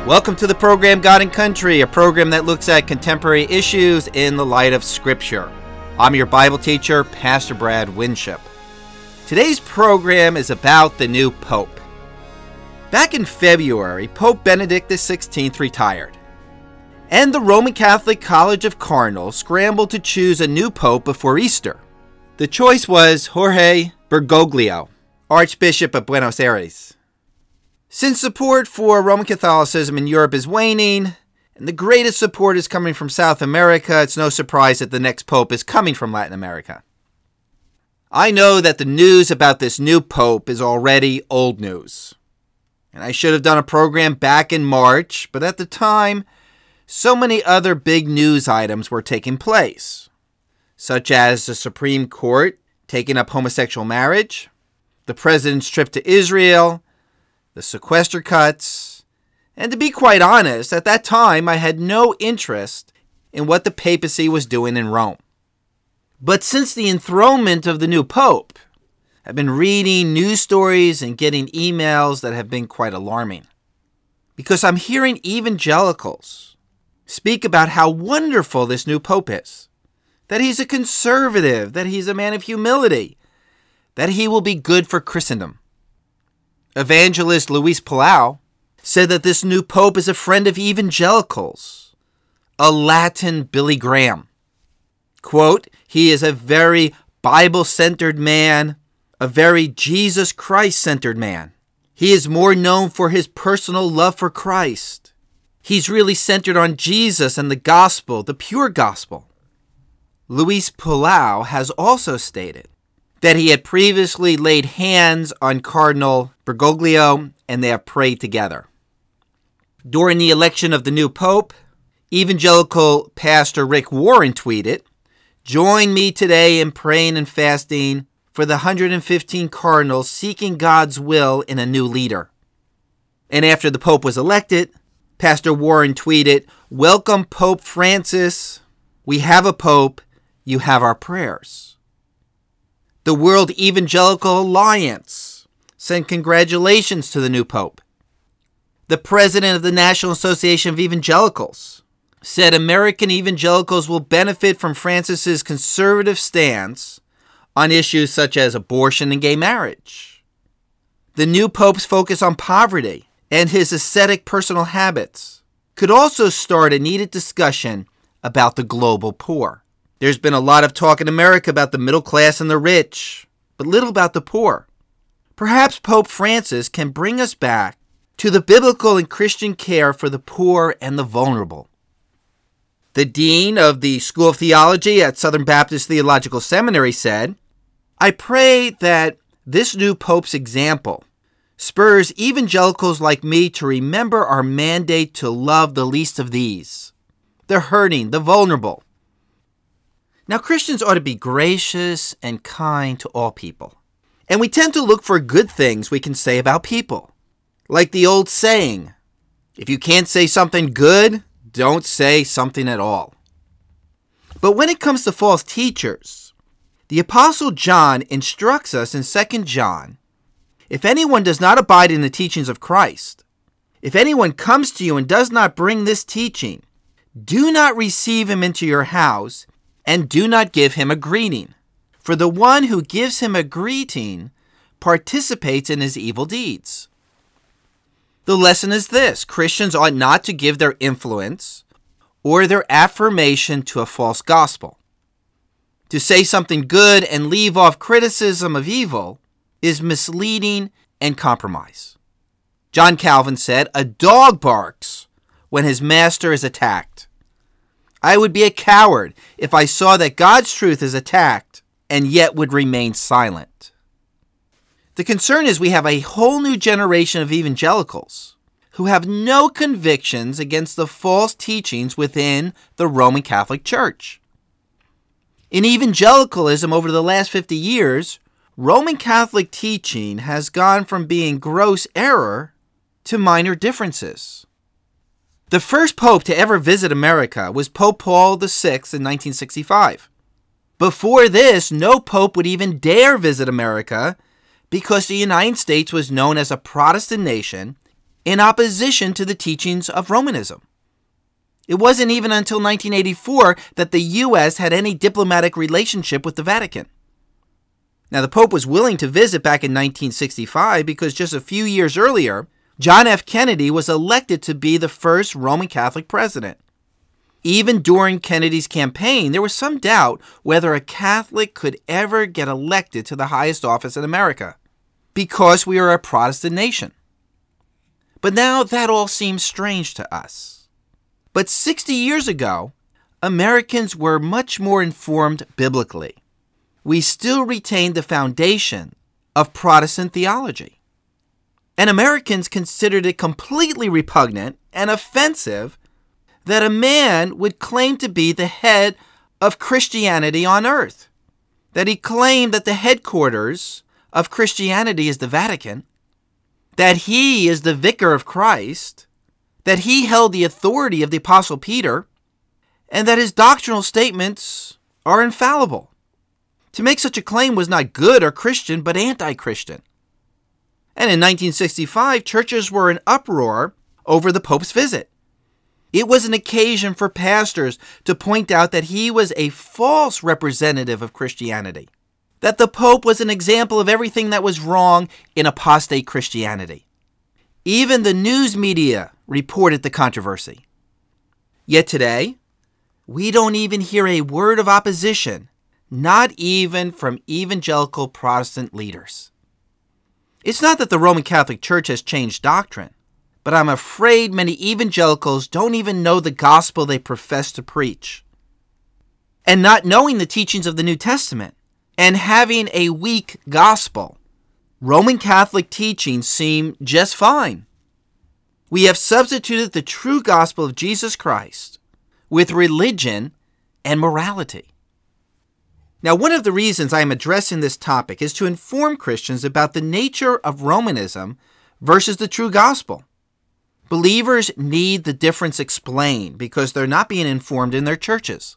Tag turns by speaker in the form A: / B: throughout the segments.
A: Welcome to the program God and Country, a program that looks at contemporary issues in the light of Scripture. I'm your Bible teacher, Pastor Brad Winship. Today's program is about the new Pope. Back in February, Pope Benedict XVI retired, and the Roman Catholic College of Cardinals scrambled to choose a new Pope before Easter. The choice was Jorge Bergoglio, Archbishop of Buenos Aires. Since support for Roman Catholicism in Europe is waning, and the greatest support is coming from South America, it's no surprise that the next Pope is coming from Latin America. I know that the news about this new Pope is already old news. And I should have done a program back in March, but at the time, so many other big news items were taking place, such as the Supreme Court taking up homosexual marriage, the president's trip to Israel, the sequester cuts, and to be quite honest, at that time I had no interest in what the papacy was doing in Rome. But since the enthronement of the new Pope, I've been reading news stories and getting emails that have been quite alarming. Because I'm hearing evangelicals speak about how wonderful this new Pope is, that he's a conservative, that he's a man of humility, that he will be good for Christendom. Evangelist Luis Palau said that this new Pope is a friend of evangelicals, a Latin Billy Graham. Quote, he is a very Bible-centered man, a very Jesus Christ-centered man. He is more known for his personal love for Christ. He's really centered on Jesus and the gospel, the pure gospel. Luis Palau has also stated that he had previously laid hands on Cardinal Bergoglio and they have prayed together. During the election of the new Pope, evangelical pastor Rick Warren tweeted, "Join me today in praying and fasting for the 115 cardinals seeking God's will in a new leader." And after the Pope was elected, Pastor Warren tweeted, "Welcome Pope Francis. We have a Pope. You have our prayers." The World Evangelical Alliance sent congratulations to the new Pope. The president of the National Association of Evangelicals said American evangelicals will benefit from Francis's conservative stance on issues such as abortion and gay marriage. The new Pope's focus on poverty and his ascetic personal habits could also start a needed discussion about the global poor. There's been a lot of talk in America about the middle class and the rich, but little about the poor. Perhaps Pope Francis can bring us back to the biblical and Christian care for the poor and the vulnerable. The dean of the School of Theology at Southern Baptist Theological Seminary said, "I pray that this new Pope's example spurs evangelicals like me to remember our mandate to love the least of these, the hurting, the vulnerable." Now, Christians ought to be gracious and kind to all people. And we tend to look for good things we can say about people. Like the old saying, if you can't say something good, don't say something at all. But when it comes to false teachers, the Apostle John instructs us in 2 John, if anyone does not abide in the teachings of Christ, if anyone comes to you and does not bring this teaching, do not receive him into your house, and do not give him a greeting. For the one who gives him a greeting participates in his evil deeds. The lesson is this: Christians ought not to give their influence or their affirmation to a false gospel. To say something good and leave off criticism of evil is misleading and compromise. John Calvin said, "A dog barks when his master is attacked. I would be a coward if I saw that God's truth is attacked and yet would remain silent." The concern is we have a whole new generation of evangelicals who have no convictions against the false teachings within the Roman Catholic Church. In evangelicalism over the last 50 years, Roman Catholic teaching has gone from being gross error to minor differences. The first pope to ever visit America was Pope Paul VI in 1965. Before this, no pope would even dare visit America because the United States was known as a Protestant nation in opposition to the teachings of Romanism. It wasn't even until 1984 that the U.S. had any diplomatic relationship with the Vatican. Now, the Pope was willing to visit back in 1965 because just a few years earlier, John F. Kennedy was elected to be the first Roman Catholic president. Even during Kennedy's campaign, there was some doubt whether a Catholic could ever get elected to the highest office in America because we are a Protestant nation. But now that all seems strange to us. But 60 years ago, Americans were much more informed biblically. We still retained the foundation of Protestant theology. And Americans considered it completely repugnant and offensive that a man would claim to be the head of Christianity on earth, that he claimed that the headquarters of Christianity is the Vatican, that he is the vicar of Christ, that he held the authority of the Apostle Peter, and that his doctrinal statements are infallible. To make such a claim was not good or Christian, but anti-Christian. And in 1965, churches were in uproar over the Pope's visit. It was an occasion for pastors to point out that he was a false representative of Christianity, that the Pope was an example of everything that was wrong in apostate Christianity. Even the news media reported the controversy. Yet today, we don't even hear a word of opposition, not even from evangelical Protestant leaders. It's not that the Roman Catholic Church has changed doctrine, but I'm afraid many evangelicals don't even know the gospel they profess to preach. And not knowing the teachings of the New Testament and having a weak gospel, Roman Catholic teachings seem just fine. We have substituted the true gospel of Jesus Christ with religion and morality. Now, one of the reasons I am addressing this topic is to inform Christians about the nature of Romanism versus the true gospel. Believers need the difference explained because they're not being informed in their churches.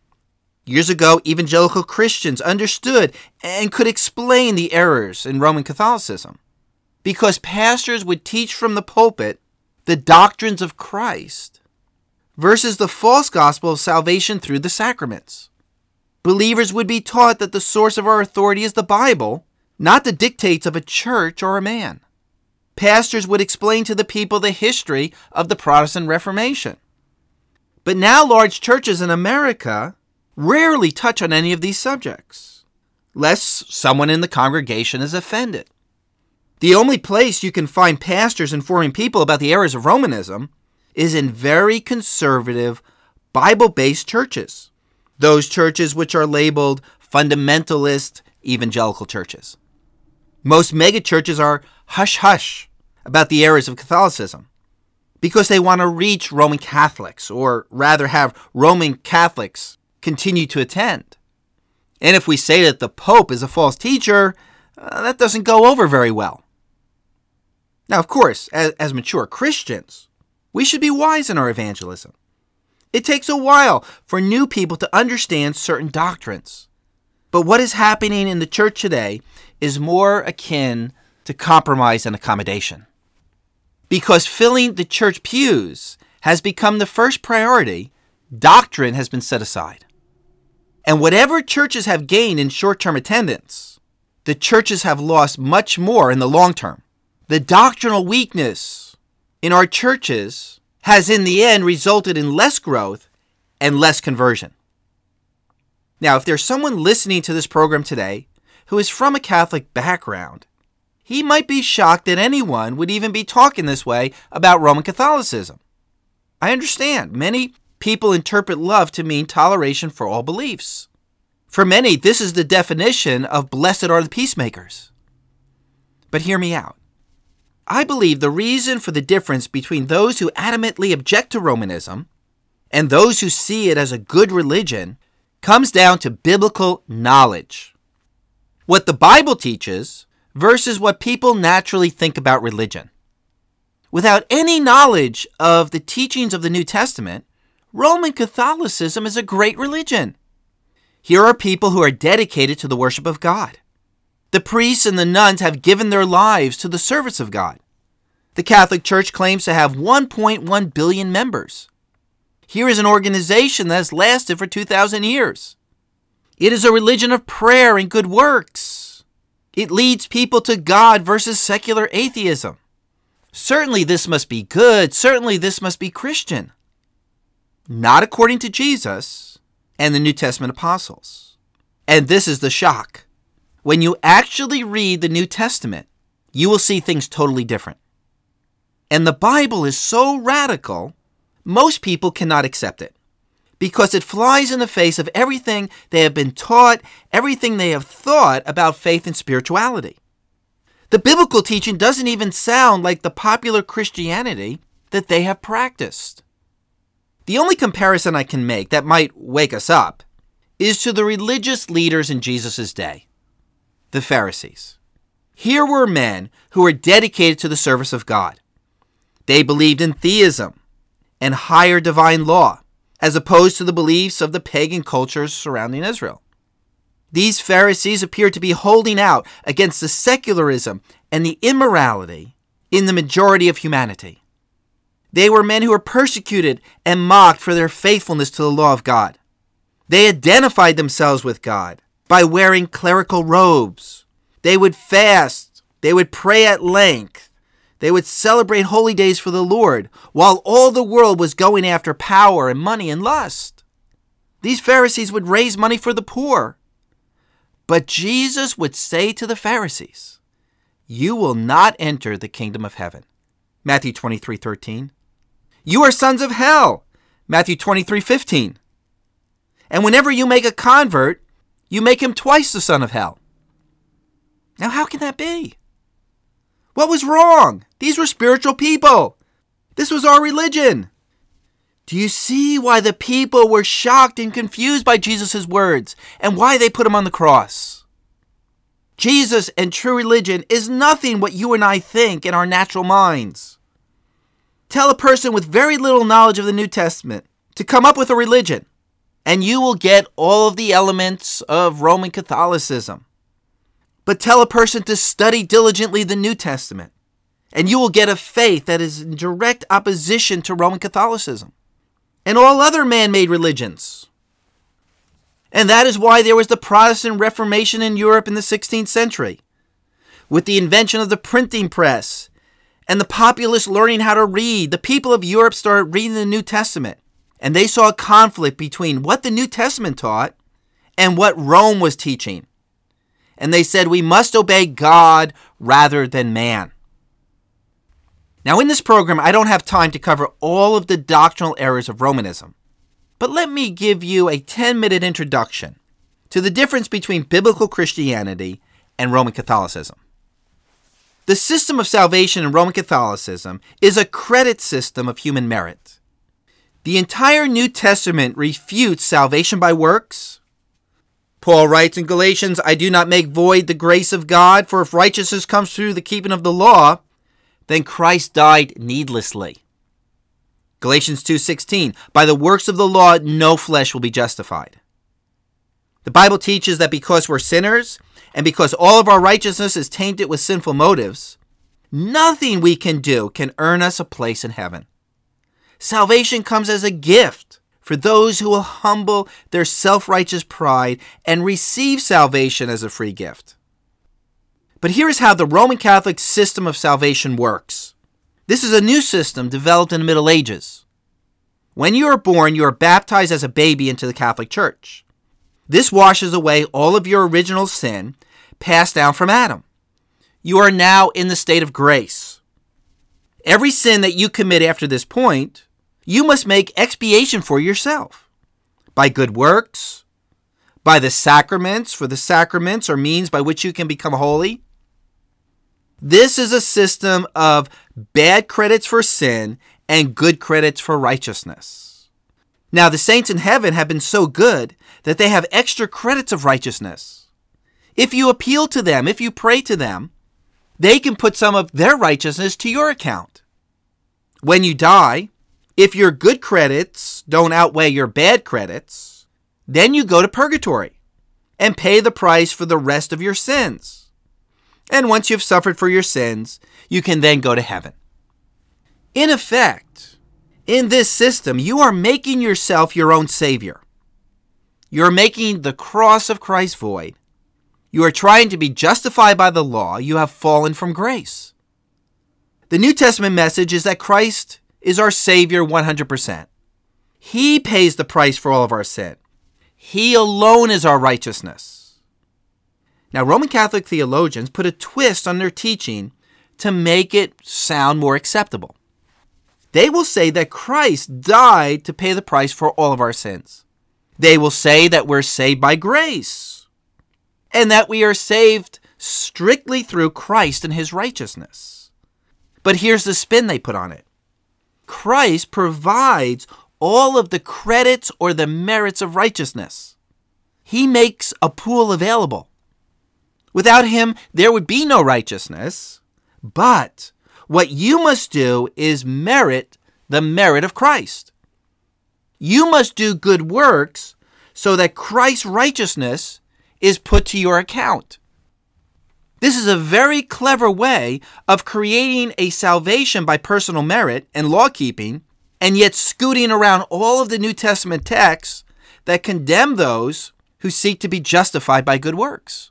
A: Years ago, evangelical Christians understood and could explain the errors in Roman Catholicism because pastors would teach from the pulpit the doctrines of Christ versus the false gospel of salvation through the sacraments. Believers would be taught that the source of our authority is the Bible, not the dictates of a church or a man. Pastors would explain to the people the history of the Protestant Reformation. But now large churches in America rarely touch on any of these subjects, lest someone in the congregation is offended. The only place you can find pastors informing people about the errors of Romanism is in very conservative, Bible-based churches, those churches which are labeled fundamentalist evangelical churches. Most megachurches are hush-hush about the errors of Catholicism because they want to reach Roman Catholics, or rather have Roman Catholics continue to attend. And if we say that the Pope is a false teacher, that doesn't go over very well. Now, of course, as mature Christians, we should be wise in our evangelism. It takes a while for new people to understand certain doctrines. But what is happening in the church today is more akin to compromise and accommodation. Because filling the church pews has become the first priority, doctrine has been set aside. And whatever churches have gained in short-term attendance, the churches have lost much more in the long term. The doctrinal weakness in our churches has in the end resulted in less growth and less conversion. Now, if there's someone listening to this program today who is from a Catholic background, he might be shocked that anyone would even be talking this way about Roman Catholicism. I understand. Many people interpret love to mean toleration for all beliefs. For many, this is the definition of blessed are the peacemakers. But hear me out. I believe the reason for the difference between those who adamantly object to Romanism and those who see it as a good religion comes down to biblical knowledge. What the Bible teaches versus what people naturally think about religion. Without any knowledge of the teachings of the New Testament, Roman Catholicism is a great religion. Here are people who are dedicated to the worship of God. The priests and the nuns have given their lives to the service of God. The Catholic Church claims to have 1.1 billion members. Here is an organization that has lasted for 2,000 years. It is a religion of prayer and good works. It leads people to God versus secular atheism. Certainly this must be good. Certainly this must be Christian. Not according to Jesus and the New Testament apostles. And this is the shock. When you actually read the New Testament, you will see things totally different. And the Bible is so radical, most people cannot accept it because it flies in the face of everything they have been taught, everything they have thought about faith and spirituality. The biblical teaching doesn't even sound like the popular Christianity that they have practiced. The only comparison I can make that might wake us up is to the religious leaders in Jesus' day, the Pharisees. Here were men who were dedicated to the service of God. They believed in theism and higher divine law, as opposed to the beliefs of the pagan cultures surrounding Israel. These Pharisees appeared to be holding out against the secularism and the immorality in the majority of humanity. They were men who were persecuted and mocked for their faithfulness to the law of God. They identified themselves with God by wearing clerical robes. They would fast. They would pray at length. They would celebrate holy days for the Lord, while all the world was going after power and money and lust. These Pharisees would raise money for the poor. But Jesus would say to the Pharisees, "You will not enter the kingdom of heaven." Matthew 23:13. "You are sons of hell." Matthew 23:15. And whenever you make a convert, you make him twice the son of hell. Now, how can that be? What was wrong? These were spiritual people. This was our religion. Do you see why the people were shocked and confused by Jesus' words and why they put him on the cross? Jesus and true religion is nothing what you and I think in our natural minds. Tell a person with very little knowledge of the New Testament to come up with a religion, and you will get all of the elements of Roman Catholicism. But tell a person to study diligently the New Testament, and you will get a faith that is in direct opposition to Roman Catholicism and all other man-made religions. And that is why there was the Protestant Reformation in Europe in the 16th century, with the invention of the printing press and the populace learning how to read. The people of Europe started reading the New Testament, and they saw a conflict between what the New Testament taught and what Rome was teaching. And they said, we must obey God rather than man. Now, in this program, I don't have time to cover all of the doctrinal errors of Romanism, but let me give you a 10-minute introduction to the difference between biblical Christianity and Roman Catholicism. The system of salvation in Roman Catholicism is a credit system of human merit. The entire New Testament refutes salvation by works. Paul writes in Galatians, "I do not make void the grace of God, for if righteousness comes through the keeping of the law, then Christ died needlessly." Galatians 2:16, "By the works of the law, no flesh will be justified." The Bible teaches that because we're sinners, and because all of our righteousness is tainted with sinful motives, nothing we can do can earn us a place in heaven. Salvation comes as a gift for those who will humble their self-righteous pride and receive salvation as a free gift. But here is how the Roman Catholic system of salvation works. This is a new system developed in the Middle Ages. When you are born, you are baptized as a baby into the Catholic Church. This washes away all of your original sin passed down from Adam. You are now in the state of grace. Every sin that you commit after this point, you must make expiation for yourself by good works, by the sacraments, for the sacraments are means by which you can become holy. This is a system of bad credits for sin and good credits for righteousness. Now, the saints in heaven have been so good that they have extra credits of righteousness. If you appeal to them, if you pray to them, they can put some of their righteousness to your account. When you die, if your good credits don't outweigh your bad credits, then you go to purgatory and pay the price for the rest of your sins. And once you've suffered for your sins, you can then go to heaven. In effect, in this system, you are making yourself your own savior. You're making the cross of Christ void. You are trying to be justified by the law. You have fallen from grace. The New Testament message is that Christ is our Savior 100%. He pays the price for all of our sin. He alone is our righteousness. Now, Roman Catholic theologians put a twist on their teaching to make it sound more acceptable. They will say that Christ died to pay the price for all of our sins. They will say that we're saved by grace and that we are saved strictly through Christ and his righteousness. But here's the spin they put on it. Christ provides all of the credits or the merits of righteousness. He makes a pool available. Without him, there would be no righteousness. But what you must do is merit the merit of Christ. You must do good works so that Christ's righteousness is put to your account. This is a very clever way of creating a salvation by personal merit and law-keeping, and yet scooting around all of the New Testament texts that condemn those who seek to be justified by good works.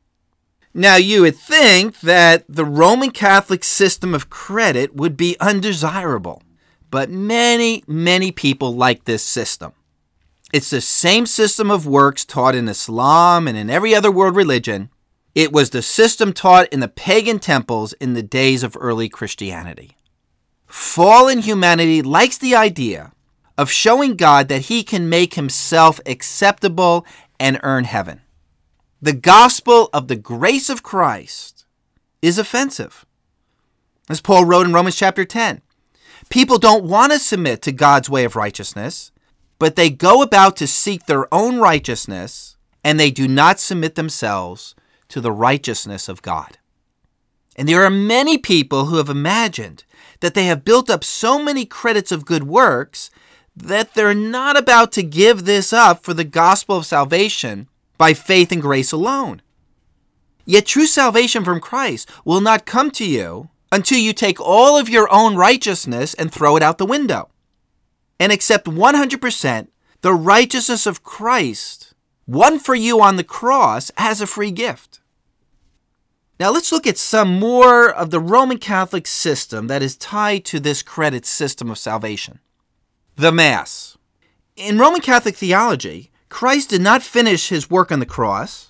A: Now, you would think that the Roman Catholic system of credit would be undesirable, but many, many people like this system. It's the same system of works taught in Islam and in every other world religion. It was the system taught in the pagan temples in the days of early Christianity. Fallen humanity likes the idea of showing God that he can make himself acceptable and earn heaven. The gospel of the grace of Christ is offensive. As Paul wrote in Romans chapter 10, people don't want to submit to God's way of righteousness, but they go about to seek their own righteousness, and they do not submit themselves to the righteousness of God. And there are many people who have imagined that they have built up so many credits of good works that they're not about to give this up for the gospel of salvation by faith and grace alone. Yet true salvation from Christ will not come to you until you take all of your own righteousness and throw it out the window and accept 100% the righteousness of Christ, won for you on the cross, as a free gift. Now let's look at some more of the Roman Catholic system that is tied to this credit system of salvation. The Mass. In Roman Catholic theology, Christ did not finish his work on the cross.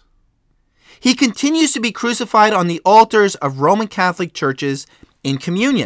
A: He continues to be crucified on the altars of Roman Catholic churches in communion.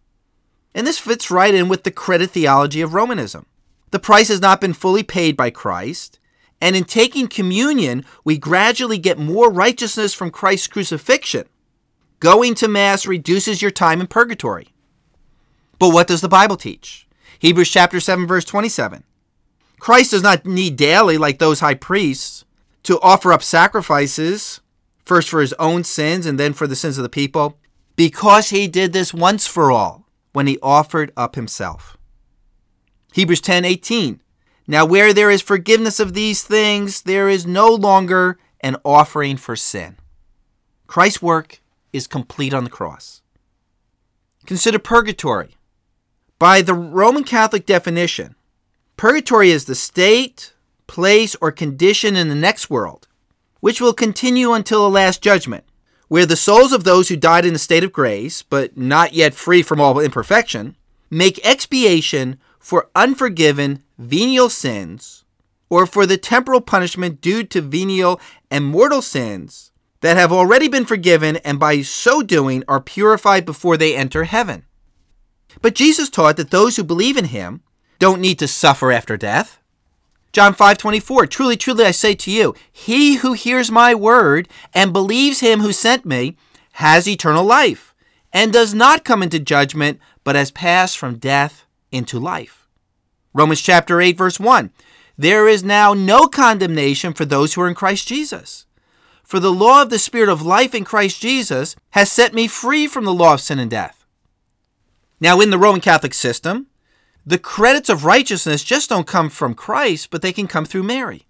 A: And this fits right in with the credit theology of Romanism. The price has not been fully paid by Christ, and in taking communion, we gradually get more righteousness from Christ's crucifixion. Going to Mass reduces your time in purgatory. But what does the Bible teach? Hebrews chapter 7, verse 27. Christ does not need daily, like those high priests, to offer up sacrifices, first for his own sins and then for the sins of the people, because he did this once for all when he offered up himself. Hebrews 10:18. Now where there is forgiveness of these things, there is no longer an offering for sin. Christ's work is complete on the cross. Consider purgatory. By the Roman Catholic definition, purgatory is the state, place, or condition in the next world, which will continue until the last judgment, where the souls of those who died in the state of grace, but not yet free from all imperfection, make expiation for unforgiven venial sins, or for the temporal punishment due to venial and mortal sins that have already been forgiven, and by so doing are purified before they enter heaven. But Jesus taught that those who believe in him don't need to suffer after death. John 5:24, truly, truly, I say to you, he who hears my word and believes him who sent me has eternal life, and does not come into judgment, but has passed from death into life. Romans chapter 8, verse 1, there is now no condemnation for those who are in Christ Jesus. For the law of the Spirit of life in Christ Jesus has set me free from the law of sin and death. Now, in the Roman Catholic system, the credits of righteousness just don't come from Christ, but they can come through Mary.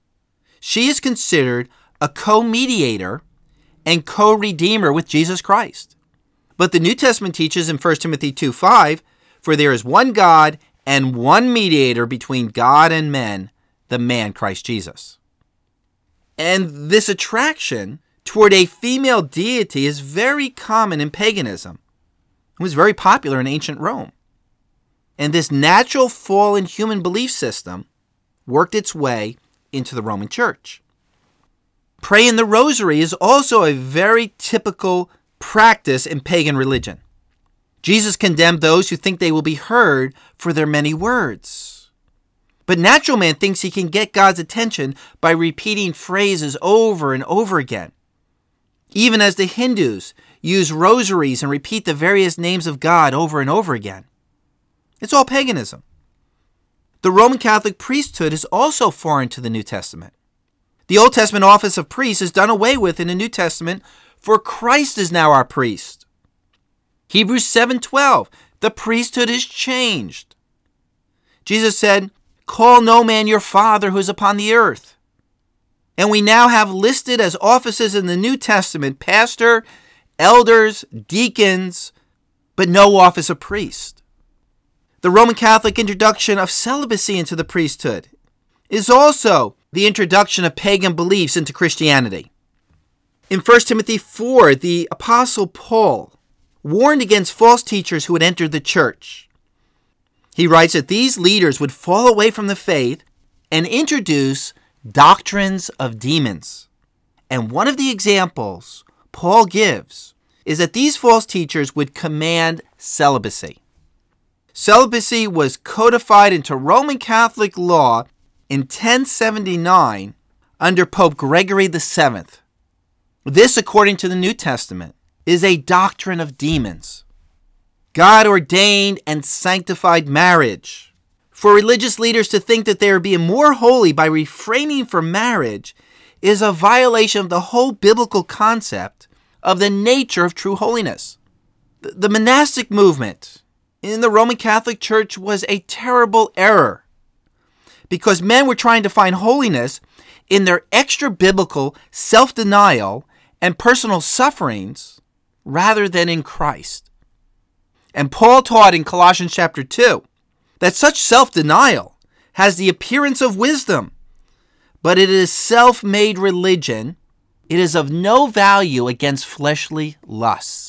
A: She is considered a co-mediator and co-redeemer with Jesus Christ. But the New Testament teaches in 1 Timothy 2:5, For there is one God and one mediator between God and men, the man Christ Jesus. And this attraction toward a female deity is very common in paganism. It was very popular in ancient Rome. And this natural fallen human belief system worked its way into the Roman Church. Praying the rosary is also a very typical practice in pagan religion. Jesus condemned those who think they will be heard for their many words. But natural man thinks he can get God's attention by repeating phrases over and over again. Even as the Hindus use rosaries and repeat the various names of God over and over again. It's all paganism. The Roman Catholic priesthood is also foreign to the New Testament. The Old Testament office of priest is done away with in the New Testament, for Christ is now our priest. Hebrews 7:12, the priesthood is changed. Jesus said, "Call no man your father who is upon the earth." And we now have listed as offices in the New Testament pastor, elders, deacons, but no office of priest. The Roman Catholic introduction of celibacy into the priesthood is also the introduction of pagan beliefs into Christianity. In 1 Timothy 4, the Apostle Paul warned against false teachers who had entered the church. He writes that these leaders would fall away from the faith and introduce doctrines of demons. And one of the examples Paul gives is that these false teachers would command celibacy. Celibacy was codified into Roman Catholic law in 1079 under Pope Gregory VII. This, according to the New Testament, is a doctrine of demons. God ordained and sanctified marriage. For religious leaders to think that they are being more holy by refraining from marriage is a violation of the whole biblical concept of the nature of true holiness. The monastic movement in the Roman Catholic Church was a terrible error because men were trying to find holiness in their extra-biblical self-denial and personal sufferings rather than in Christ. And Paul taught in Colossians chapter 2 that such self-denial has the appearance of wisdom, but it is self-made religion. It is of no value against fleshly lusts.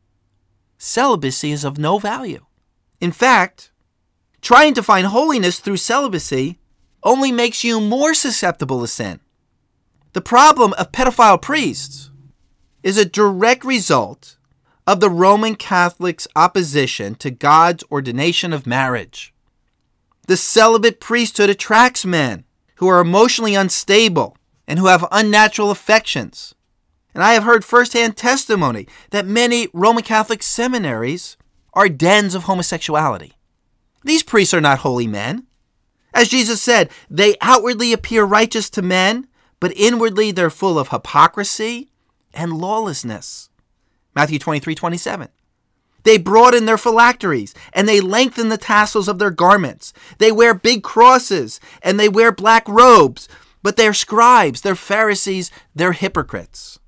A: Celibacy is of no value. In fact, trying to find holiness through celibacy only makes you more susceptible to sin. The problem of pedophile priests is a direct result of the Roman Catholics' opposition to God's ordination of marriage. The celibate priesthood attracts men who are emotionally unstable and who have unnatural affections. And I have heard firsthand testimony that many Roman Catholic seminaries are dens of homosexuality. These priests are not holy men. As Jesus said, they outwardly appear righteous to men, but inwardly they're full of hypocrisy and lawlessness. Matthew 23:27. They broaden their phylacteries, and they lengthen the tassels of their garments. They wear big crosses, and they wear black robes, but they're scribes, they're Pharisees, they're hypocrites.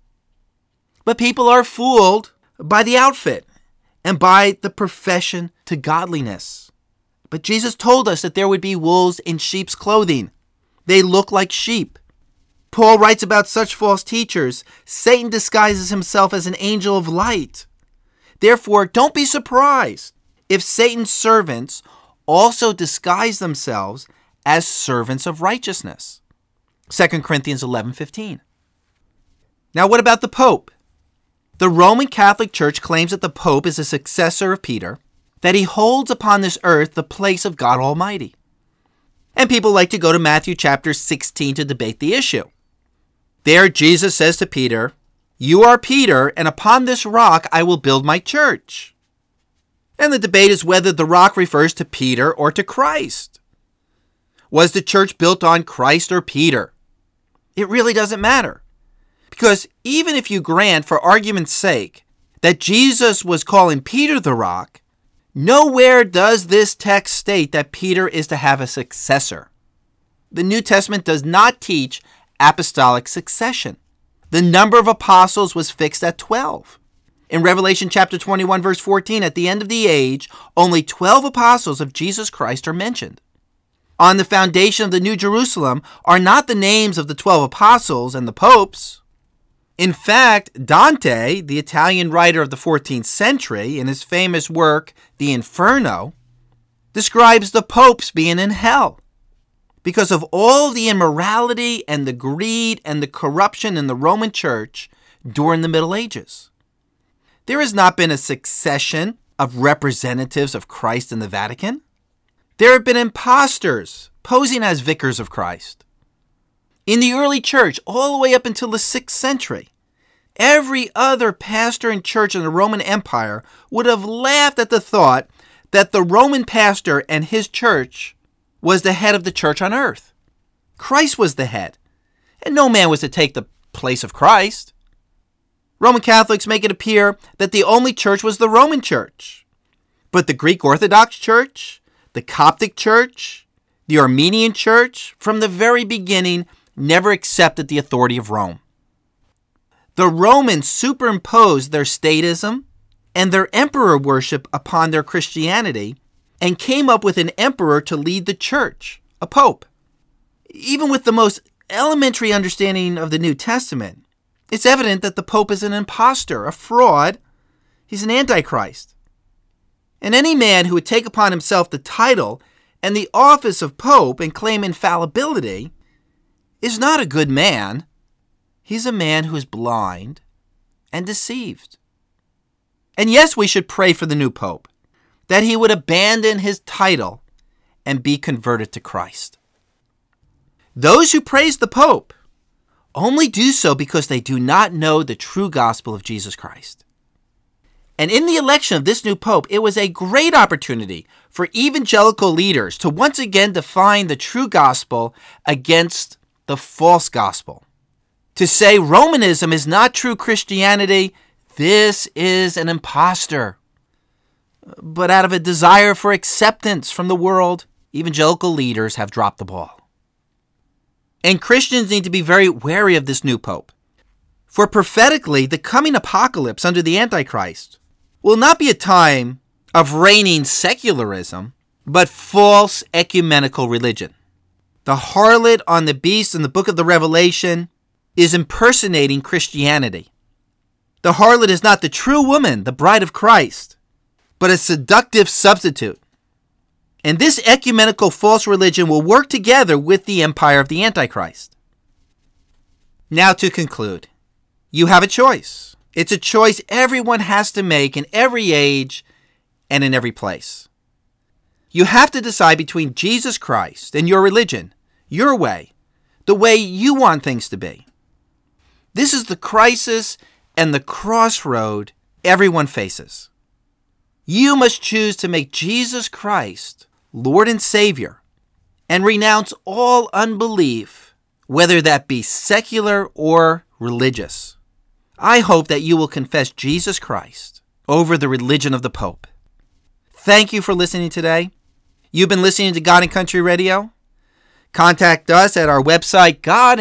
A: But people are fooled by the outfit and by the profession to godliness. But Jesus told us that there would be wolves in sheep's clothing. They look like sheep. Paul writes about such false teachers, Satan disguises himself as an angel of light. Therefore, don't be surprised if Satan's servants also disguise themselves as servants of righteousness. 2 Corinthians 11:15. Now, what about the Pope? The Roman Catholic Church claims that the Pope is a successor of Peter, that he holds upon this earth the place of God Almighty. And people like to go to Matthew chapter 16 to debate the issue. There, Jesus says to Peter, "You are Peter, and upon this rock I will build my church." And the debate is whether the rock refers to Peter or to Christ. Was the church built on Christ or Peter? It really doesn't matter. Because even if you grant, for argument's sake, that Jesus was calling Peter the rock, nowhere does this text state that Peter is to have a successor. The New Testament does not teach apostolic succession. The number of apostles was fixed at 12. In Revelation chapter 21, verse 14, at the end of the age, only 12 apostles of Jesus Christ are mentioned. On the foundation of the New Jerusalem are not the names of the 12 apostles and the popes. In fact, Dante, the Italian writer of the 14th century, in his famous work, The Inferno, describes the popes being in hell because of all the immorality and the greed and the corruption in the Roman Church during the Middle Ages. There has not been a succession of representatives of Christ in the Vatican. There have been impostors posing as vicars of Christ. In the early church, all the way up until the 6th century, every other pastor and church in the Roman Empire would have laughed at the thought that the Roman pastor and his church was the head of the church on earth. Christ was the head, and no man was to take the place of Christ. Roman Catholics make it appear that the only church was the Roman Church. But the Greek Orthodox Church, the Coptic Church, the Armenian Church, from the very beginning, never accepted the authority of Rome. The Romans superimposed their statism and their emperor worship upon their Christianity and came up with an emperor to lead the church, a pope. Even with the most elementary understanding of the New Testament, it's evident that the pope is an impostor, a fraud. He's an antichrist. And any man who would take upon himself the title and the office of pope and claim infallibility is not a good man. He's a man who is blind and deceived. And yes, we should pray for the new pope, that he would abandon his title and be converted to Christ. Those who praise the pope only do so because they do not know the true gospel of Jesus Christ. And in the election of this new pope, it was a great opportunity for evangelical leaders to once again define the true gospel against the false gospel. To say Romanism is not true Christianity, this is an impostor. But out of a desire for acceptance from the world, evangelical leaders have dropped the ball. And Christians need to be very wary of this new pope. For prophetically, the coming apocalypse under the Antichrist will not be a time of reigning secularism, but false ecumenical religion. The harlot on the beast in the book of the Revelation is impersonating Christianity. The harlot is not the true woman, the bride of Christ, but a seductive substitute. And this ecumenical false religion will work together with the empire of the Antichrist. Now to conclude, you have a choice. It's a choice everyone has to make in every age and in every place. You have to decide between Jesus Christ and your religion, your way, the way you want things to be. This is the crisis and the crossroad everyone faces. You must choose to make Jesus Christ Lord and Savior and renounce all unbelief, whether that be secular or religious. I hope that you will confess Jesus Christ over the religion of the Pope. Thank you for listening today. You've been listening to God and Country Radio. Contact us at our website,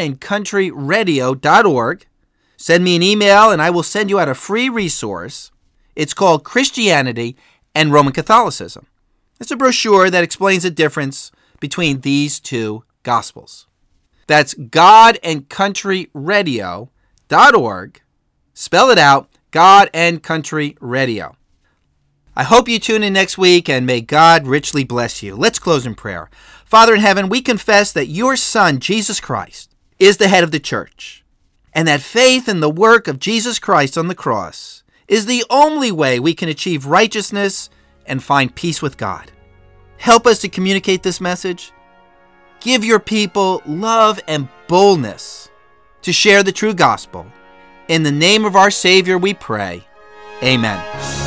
A: godandcountryradio.org. Send me an email and I will send you out a free resource. It's called Christianity and Roman Catholicism. It's a brochure that explains the difference between these two gospels. That's godandcountryradio.org. Spell it out, God and Country Radio. I hope you tune in next week and may God richly bless you. Let's close in prayer. Father in heaven, we confess that your Son, Jesus Christ, is the head of the church, and that faith in the work of Jesus Christ on the cross is the only way we can achieve righteousness and find peace with God. Help us to communicate this message. Give your people love and boldness to share the true gospel. In the name of our Savior we pray. Amen.